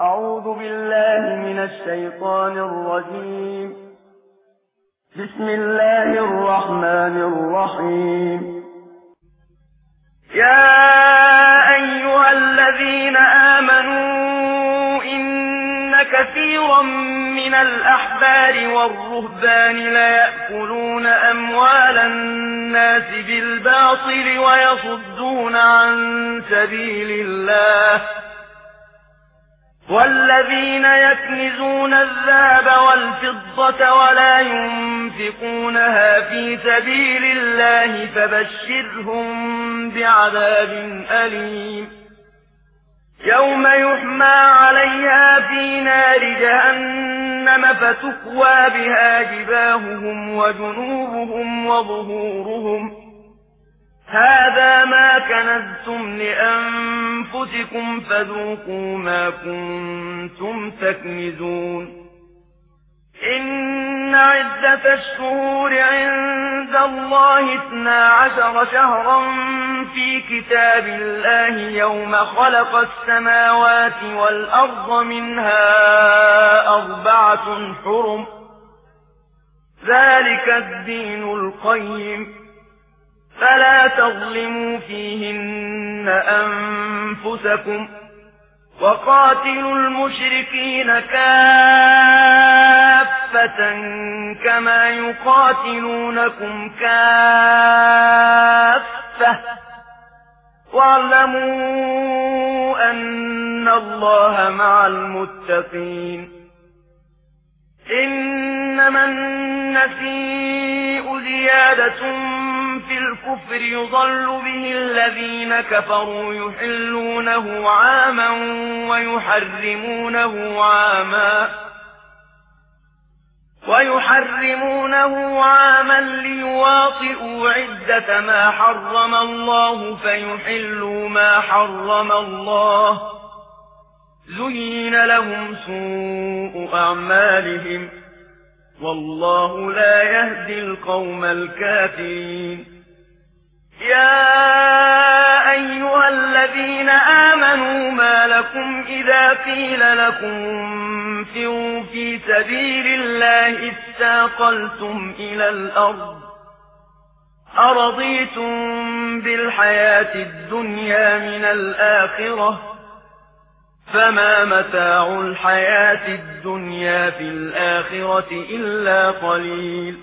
أعوذ بالله من الشيطان الرجيم. بسم الله الرحمن الرحيم. يا أيها الذين آمنوا إن كثيرا من الأحبار والرهبان ليأكلون أموال الناس بالباطل ويصدون عن سبيل الله، والذين يكنزون الذهب والفضة ولا ينفقونها في سبيل الله فبشرهم بعذاب أليم، يوم يحمى عليها في نار جهنم فتكوى بها جباههم وجنوبهم وظهورهم، هذا ما كنزتم لأنفسكم فذوقوا ما كنتم تكنزون. إن عدة الشهور عند الله 12 شهرا في كتاب الله يوم خلق السماوات والأرض منها 4 حرم، ذلك الدين القيم، فلا تظلموا فيهن أنفسكم، وقاتلوا المشركين كافة كما يقاتلونكم كافة، واعلموا أن الله مع المتقين. إنما النسيء زيادة في الكفر يضل به الذين كفروا يحلونه عاما ويحرمونه عاما ليواطئوا عدة ما حرم الله فيحلوا ما حرم الله، زين لهم سوء أعمالهم والله لا يهدي القوم الكافرين. يا أيها الذين آمنوا ما لكم إذا قيل لكم انفروا في سبيل الله اثاقلتم إلى الأرض، أرضيتم بالحياة الدنيا من الآخرة، فما متاع الحياة الدنيا في الآخرة إلا قليل.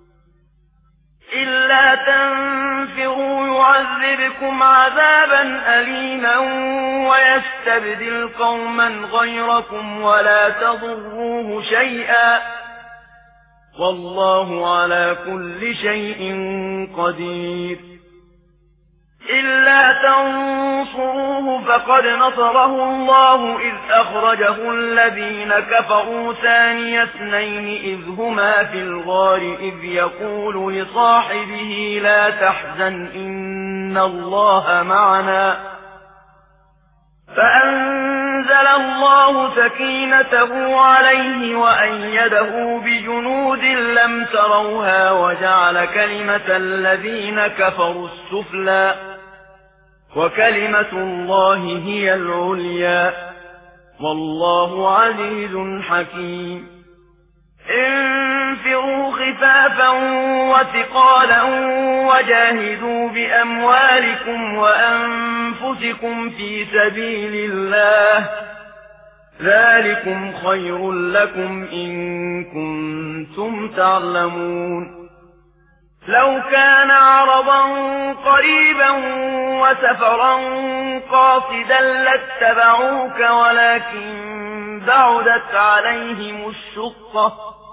إلا تنفروا يعذبكم عذابا أليما ويستبدل قوما غيركم ولا تضروه شيئا، والله على كل شيء قدير. إلا تنصروه فقد نصره الله إذ أخرجه الذين كفروا ثاني اثنين إذ هما في الغار إذ يقول لصاحبه لا تحزن إن الله معنا، فأنزل الله سكينته عليه وأيده بجنود لم تروها وجعل كلمة الذين كفروا السفلى وكلمة الله هي العليا والله عزيز حكيم. انفروا خفافا وثقالا وجاهدوا بأموالكم وأنفسكم في سبيل الله، ذلكم خير لكم إن كنتم تعلمون. لو كان عرضا قريبا وسفرا قاصدا لاتبعوك ولكن بعدت عليهم الشقة،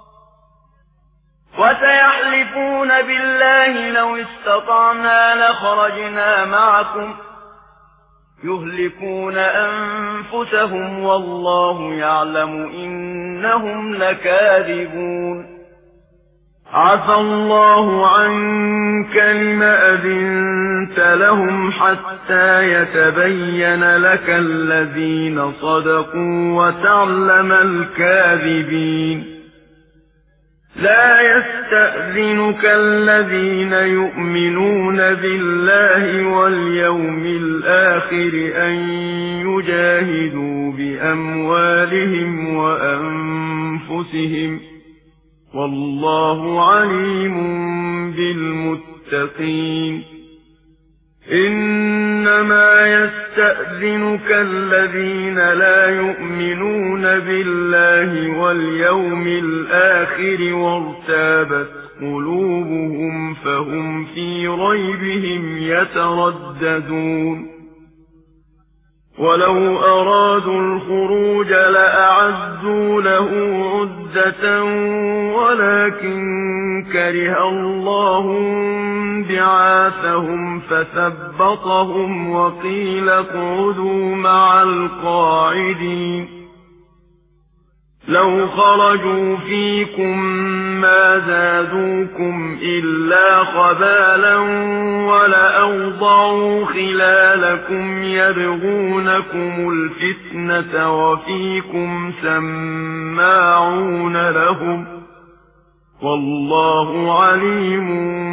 وسيحلفون بالله لو استطعنا لخرجنا معكم، يهلكون أنفسهم والله يعلم إنهم لكاذبون. عفى الله عنك لما أذنت لهم حتى يتبين لك الذين صدقوا وتعلم الكاذبين. لا يستأذنك الذين يؤمنون بالله واليوم الآخر أن يجاهدوا بأموالهم وأنفسهم والله عليم بالمتقين إنما يستأذنك الذين لا يؤمنون بالله واليوم الآخر وارتابت قلوبهم فهم في ريبهم يترددون ولو أرادوا الخروج لأعدوا له عدة ولكن كره الله بعاثهم فثبطهم وقيل اقعدوا مع القاعدين لو خرجوا فيكم ما زادوكم إلا خبالا ولأوضعوا خلالكم يبغونكم الفتنة وفيكم سماعون لهم والله عليم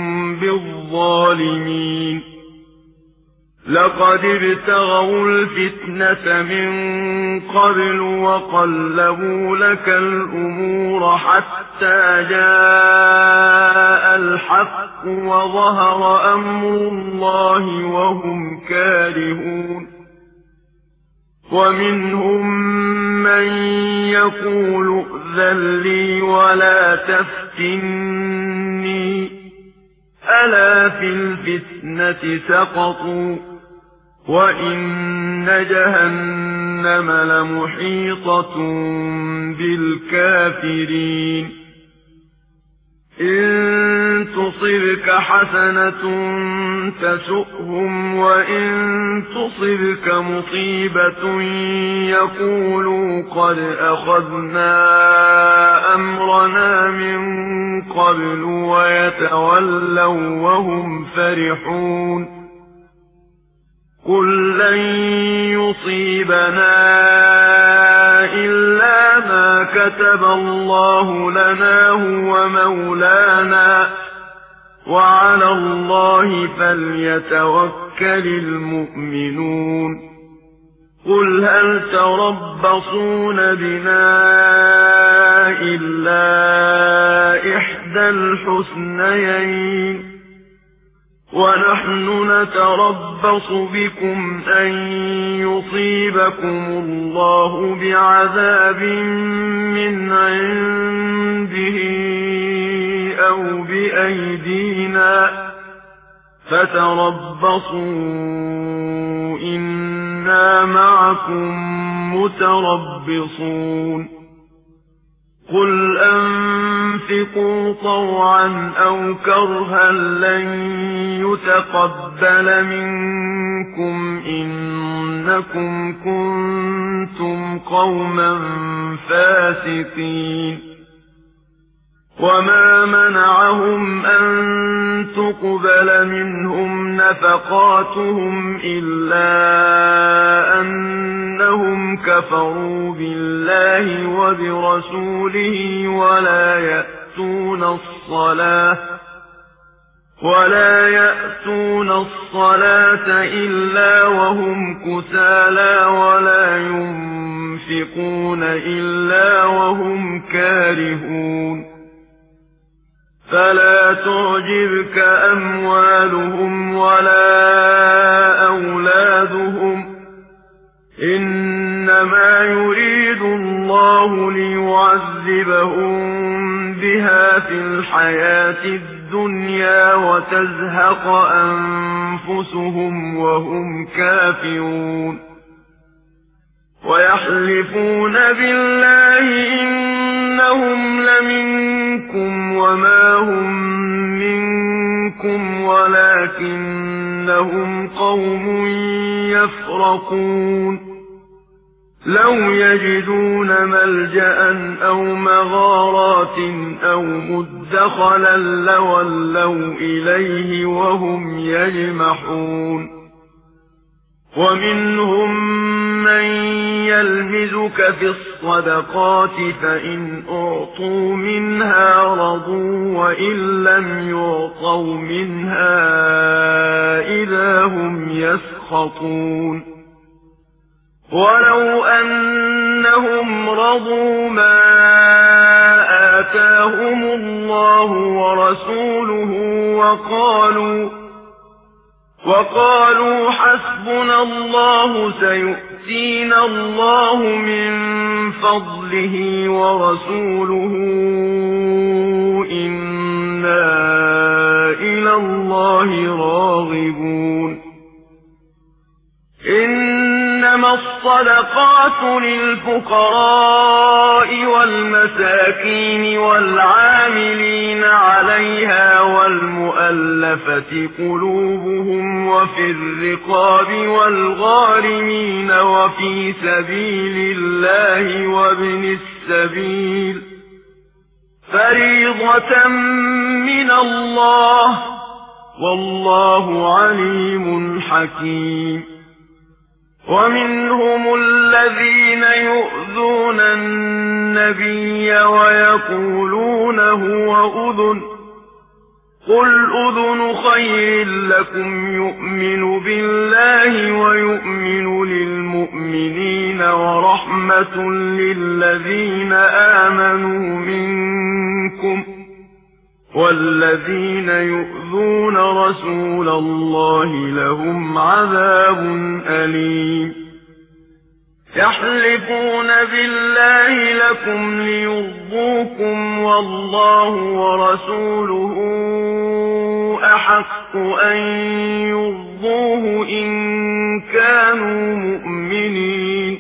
بالظالمين لقد ابتغوا الفتنة من قبل وقلبوا لك الأمور حتى جاء الحق وظهر أمر الله وهم كارهون ومنهم من يقول ائذن لي ولا تفتني ألا في الفتنة سقطوا وإن جهنم لمحيطة بالكافرين إن تصبك حسنة تسؤهم وإن تصبك مصيبة يقولوا قد أخذنا أمرنا من قبل ويتولوا وهم فرحون قل لن يصيبنا إلا ما كتب الله لنا هو مولانا وعلى الله فليتوكل المؤمنون قل هل تربصون بنا إلا إحدى الحسنيين ونحن نتربص بكم أن يصيبكم الله بعذاب من عنده أو بأيدينا فتربصوا إنا معكم متربصون قل أنفقوا طوعا أو كرها لن يتقبل منكم إنكم كنتم قوما فاسقين وما منعهم أن تقبل منهم نفقاتهم إلا أنهم كفروا بالله وبرسوله ولا يأتون الصلاة إلا وهم كسالى ولا ينفقون إلا وهم كارهون فلا تعجبك أموالهم ولا أولادهم إنما يريد الله ليعذبهم بها في الحياة الدنيا وتزهق أنفسهم وهم كافرون ويحلفون بالله إنهم لمنكم وما هم منكم ولكنهم قوم يفرقون لو يجدون ملجأ أو مغارات أو مدخلا لولوا إليه وهم يجمحون ومنهم من يلمزك في الصدقات فإن أعطوا منها رضوا وإن لم يعطوا منها إذا هم يسخطون ولو أنهم رضوا ما آتاهم الله ورسوله وقالوا حسبنا الله سيؤتينا الله من فضله ورسوله إنا إلى الله راغبون إنما الصدقات للفقراء والمساكين والعاملين عليها والمؤلفة قلوبهم وفي الرقاب والغارمين وفي سبيل الله وابن السبيل فريضة من الله والله عليم حكيم ومنهم الذين يؤذون النبي ويقولون هو أذن قل أذن خير لكم يؤمن بالله ويؤمن للمؤمنين ورحمة للذين آمنوا منكم والذين يؤذون رسول الله لهم عذاب أليم يحلفون بالله لكم ليرضوكم والله ورسوله أحق أن يرضوه إن كانوا مؤمنين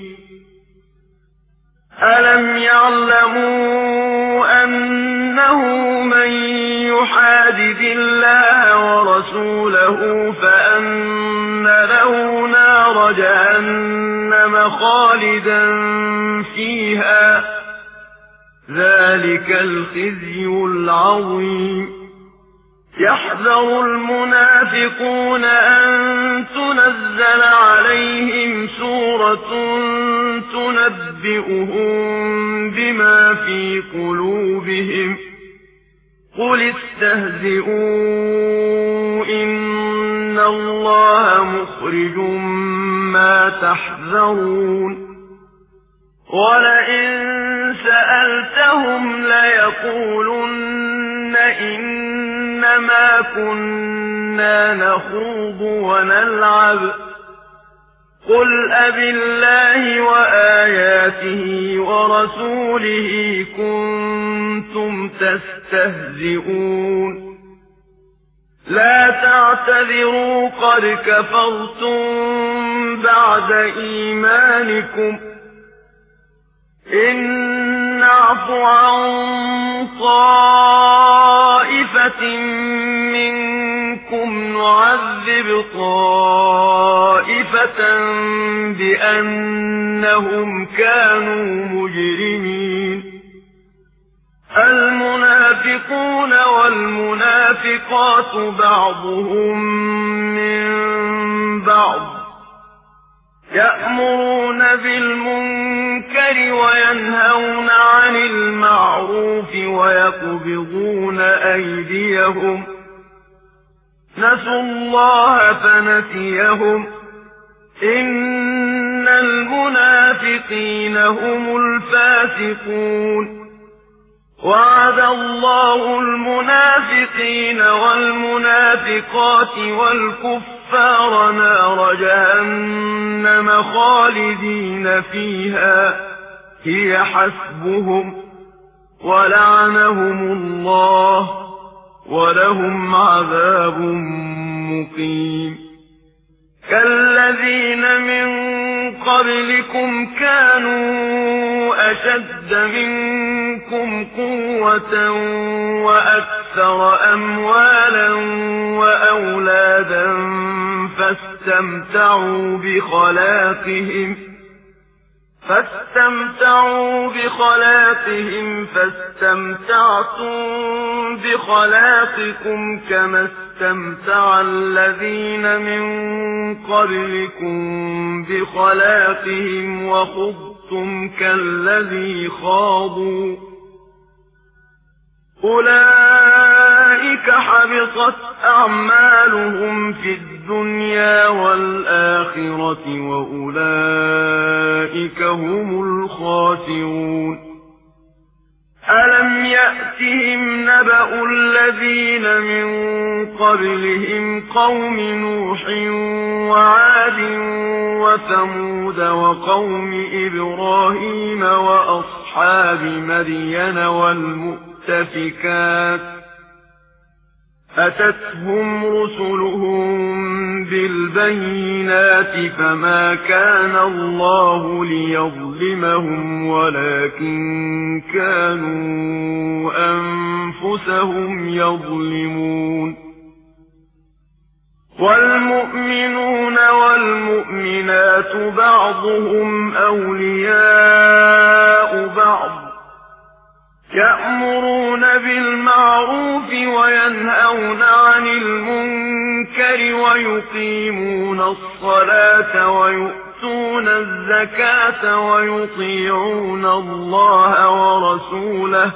ألم يعلموا أنه من يحادد الله ورسوله فأن له نار جهنم خالدا فيها ذلك الخزي العظيم يحذر المنافقون أن تنزل عليهم سورة تنبئهم بما في قلوبهم قل استهزئوا إن الله مخرج ما تحذرون ولئن سألتهم ليقولن إنما كنا نخوض ونلعب قل أبالله وآياته ورسوله كنتم تستهزئون لا تعتذروا قد كفرتم بعد إيمانكم إن نعف عن طائفة منكم نعذب طائفة بأنهم كانوا مجرمين المنافقون والمنافقات بعضهم من بعض يأمرون بالمنكر وينهون عن المعروف ويقبضون أيديهم نسوا الله فنسيهم إن المنافقين هم الفاسقون وعد الله المنافقين والمنافقات والكفار نار جهنم خالدين فيها هي حسبهم ولعنهم الله ولهم عذاب مقيم كالذين من قبلكم كانوا أشد منكم قوة وأكثر أموالا وأولادا فاستمتعوا بخلاقهم فاستمتعتم بخلاقكم كما اسْتَمْتَعَ الَّذِينَ مِن قَبْلِكُم بِخَلَاقِهِمْ وَخُضْتُمْ كَالَّذِي خَاضُوا أُولَئِكَ حَبِطَتْ أَعْمَالُهُمْ فِي الدُّنْيَا وَالْآخِرَةِ وَأُولَئِكَ هُمُ الْخَاسِرُونَ أَلَمْ يَأْتِهِمْ نَبَأُ الَّذِينَ مِن قَبْلِهِمْ قَوْمِ نُوحٍ وَعَادٍ وَثَمُودَ وَقَوْمِ إِبْرَاهِيمَ وَأَصْحَابِ مَدْيَنَ وَالْمُؤْتَفِكَاتِ أَتَتْهُمْ رُسُلُهُم بِالْبَيِّنَاتِ فَمَا كَانَ اللَّهُ لِيَظْلِمَهُمْ وَلَكِن كَانُوا أَنفُسَهُمْ يَظْلِمُونَ وَالْمُؤْمِنُونَ وَالْمُؤْمِنَاتُ بَعْضُهُمْ أَوْلِيَاءُ بَعْضٍ يَأْمُرُونَ بِالْمَعْرُوفِ وَيَنْهَوْنَ عَنِ الْمُنكَرِ وَيُقِيمُونَ الصَّلَاةَ وَيُؤْتُونَ الزَّكَاةَ وَيُطِيعُونَ اللَّهَ وَرَسُولَهُ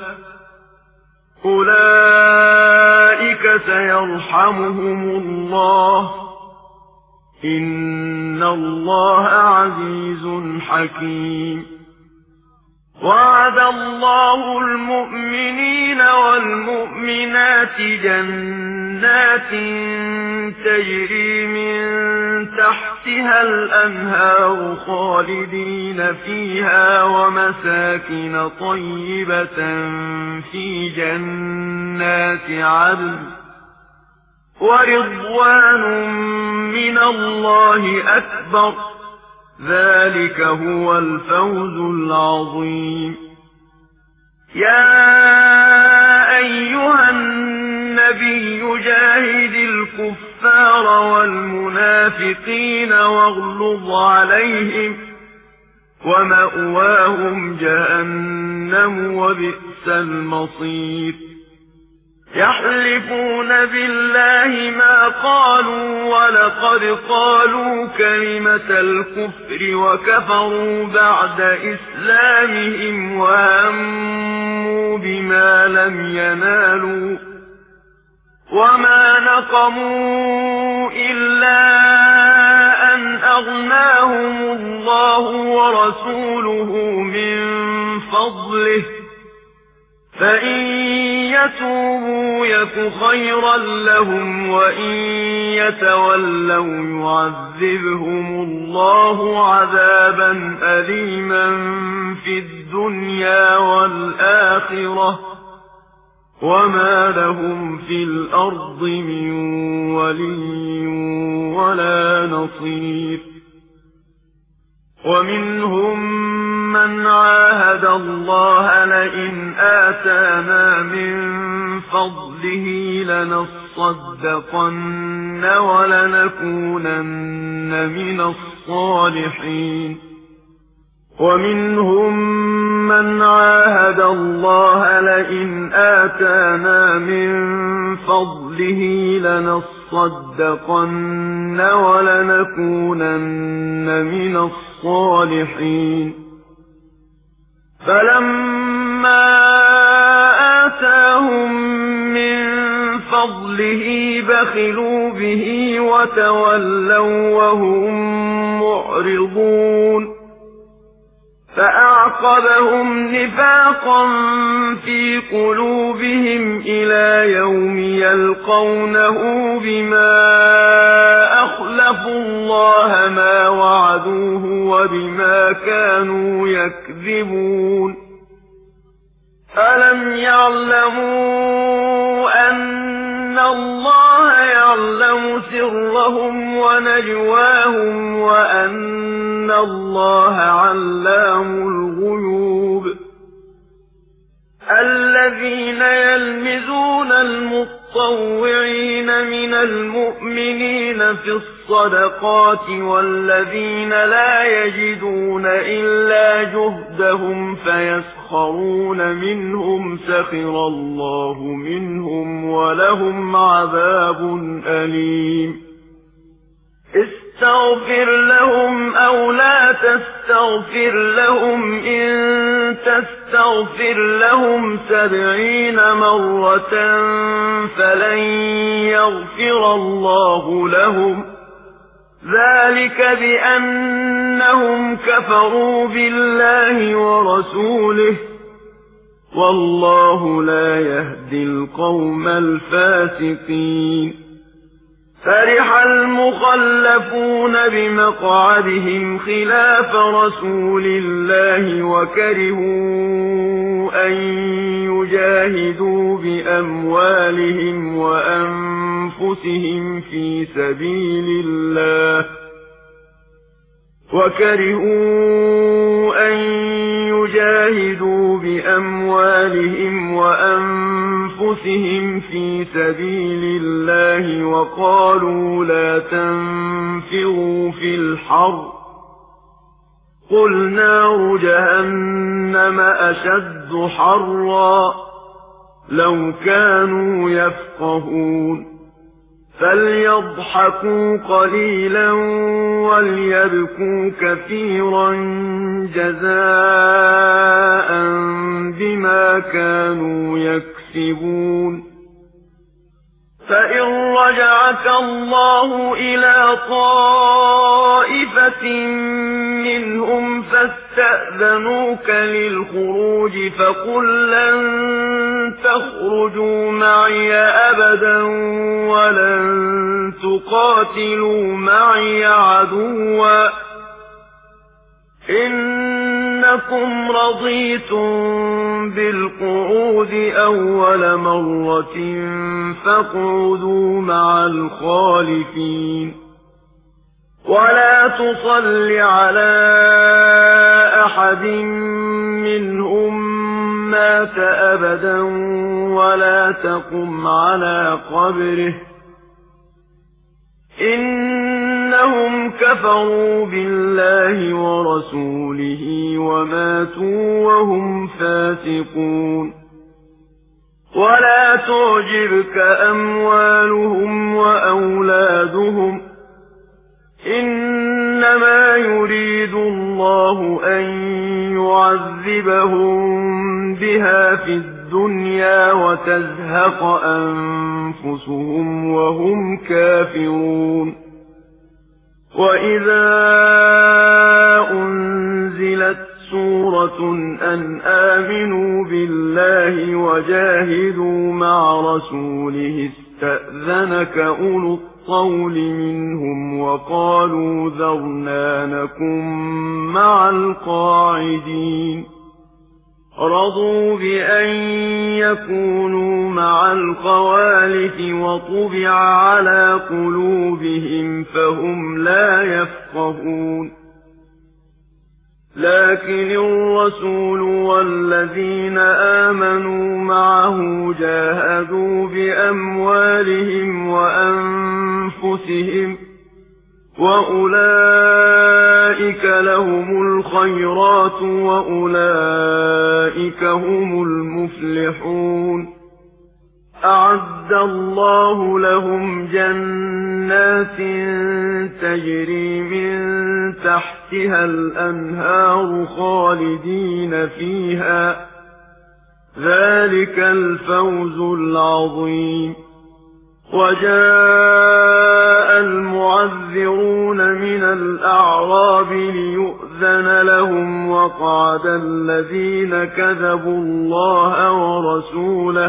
أُولَئِكَ سَيَرْحَمُهُمُ اللَّهُ إِنَّ اللَّهَ عَزِيزٌ حَكِيمٌ وَعَدَ اللَّهُ الْمُؤْمِنِينَ وَالْمُؤْمِنَاتِ جَنَّاتٍ تَجْرِي مِن تَحْتِهَا الْأَنْهَارُ خَالِدِينَ فِيهَا وَمَسَاكِنَ طَيِّبَةً فِي جَنَّاتِ عَدْنٍ وَرِضْوَانٌ مِّنَ اللَّهِ أَكْبَرُ ذَلِكَ هُوَ الْفَوْزُ الْعَظِيمُ يَا أَيُّهَا النَّبِيُّ جَاهِدِ الْكُفَّارَ وَالْمُنَافِقِينَ وَاغْلُظْ عَلَيْهِمْ وَمَأْوَاهُمْ جَهَنَّمُ وَبِئْسَ الْمَصِيرُ يَحْلِفُونَ بِاللَّهِ مَا قَالُوا وَلَقَدْ قَالُوا كَلِمَةَ الْكُفْرِ وَكَفَرُوا بَعْدَ إِسْلَامِهِمْ وَهَمُّوا بِمَا لَمْ يَنَالُوا وَمَا نَقَمُوا إِلَّا أَنْ أَغْنَاهُمُ اللَّهُ وَرَسُولُهُ مِنْ فَضْلِهِ فَإِنْ يَتُوبُوا يَكُ خَيْرًا لَهُمْ وَإِنْ يَتَوَلَّوْا يُعَذِّبْهُمُ اللَّهُ عَذَابًا أَلِيمًا فِي الدُّنْيَا وَالْآخِرَةِ وَمَا لَهُمْ فِي الْأَرْضِ مِنْ وَلِيٍّ وَلَا نَصِيرٍ وَمِنْهُمْ مَنْ عَاهَدَ اللَّهَ لَئِنْ آتَانَا مِنْ فَضْلِهِ لَنَصَّدَّقَنَّ وَلَنَكُونَنَّ مِنَ الصَّالِحِينَ وَمِنْهُمْ مَنْ عَاهَدَ اللَّهَ لَئِنْ آتَانَا مِنْ فَضْلِهِ لَنَصَّدَّقَنَّ وَلَنَكُونَنَّ مِنَ الصَّالِحِينَ فَلَمَّا آتَاهُم مِّن فَضْلِهِ بَخِلُوا بِهِ وَتَوَلَّوْا وَهُم مُّعْرِضُونَ فَأَعْقَبَهُمْ نِفَاقًا فِي قُلُوبِهِمْ إِلَىٰ يَوْمِ يَلْقَوْنَهُ بِمَا أَخْلَفُوا اللَّهَ مَا وَعَدُوهُ وَبِمَا كَانُوا يَكْذِبُونَ أَلَمْ يَعْلَمُوا أَنَّ اللَّهَ يَعْلَمُ سِرَّهُمْ وَنَجْوَاهُمْ وَأَنَّ اللَّهَ عَلَّامُ الْغُيُوبِ الَّذِينَ يَلْمِزُونَ الْمُطَّوِّعِينَ المتطوعين من المؤمنين في الصدقات والذين لا يجدون إلا جهدهم فيسخرون منهم سخر الله منهم ولهم عذاب أليم استغفر لهم أو لا تستغفر لهم إن تستغفر لهم 70 مرة فلن يغفر الله لهم ذلك بأنهم كفروا بالله ورسوله والله لا يهدي القوم الفاسقين فرح المخلفون بمقعدهم خلاف رسول الله وكرهوا أن يجاهدوا بأموالهم وأنفسهم في سبيل الله وقالوا لا تنفروا في الحر قل نار جهنم أشد حرا لو كانوا يفقهون فليضحكوا قليلا وليبكوا كثيرا جزاء بما كانوا يكسبون فإن رجعك الله إلى طائفة منهم فاستأذنوك للخروج فقل لن تخرجوا معي أبدا ولن تقاتلوا معي عدوا إنكم رضيتم بالقعود أول مرة فاقعدوا مع الخالفين ولا تصل على أحد منهم مات أبدا ولا تقم على قبره إنهم كفروا بالله ورسوله وماتوا وهم فاسقون ولا تعجبك أموالهم وأولادهم إنما يريد الله أن يعذبهم بها في الدنيا وتزهق أنفسهم وهم كافرون وإذا أنزلت سورة أن آمنوا بالله وجاهدوا مع رسوله استأذنك أولو الطول منهم وقالوا ذرنا نكن مع القاعدين رضوا بأن يكونوا مع الخوالف وطبع على قلوبهم فهم لا يفقهون لكن الرسول والذين آمنوا معه جاهدوا بأموالهم وأنفسهم وأولئك لهم الخيرات وأولئك هم المفلحون أعد الله لهم جنات تجري من تحتها الأنهار خالدين فيها ذلك الفوز العظيم وجاء المعذرون من الأعراب ليؤذن لهم وقعد الذين كذبوا الله ورسوله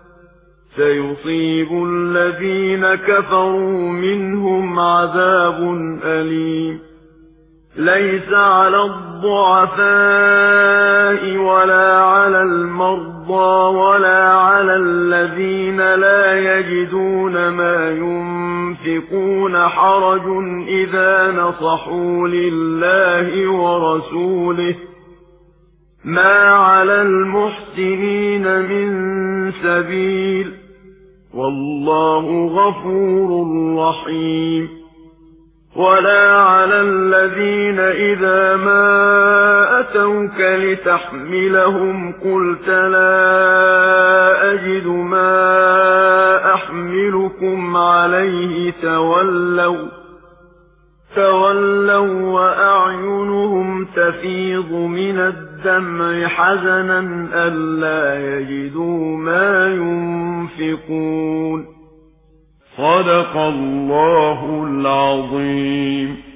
سيصيب الذين كفروا منهم عذاب أليم ليس على الضعفاء ولا على المرضى ولا على الذين لا يجدون ما ينفقون حرج إذا نصحوا لله ورسوله ما على المحسنين من سبيل والله غفور رحيم. ولا على الذين إذا ما أتوك لتحملهم قلت لا أجد ما أحملكم عليه تولوا وأعينهم تفيض من الدمع حزنا ألا يجدوا ما ينفقون. صدق الله العظيم.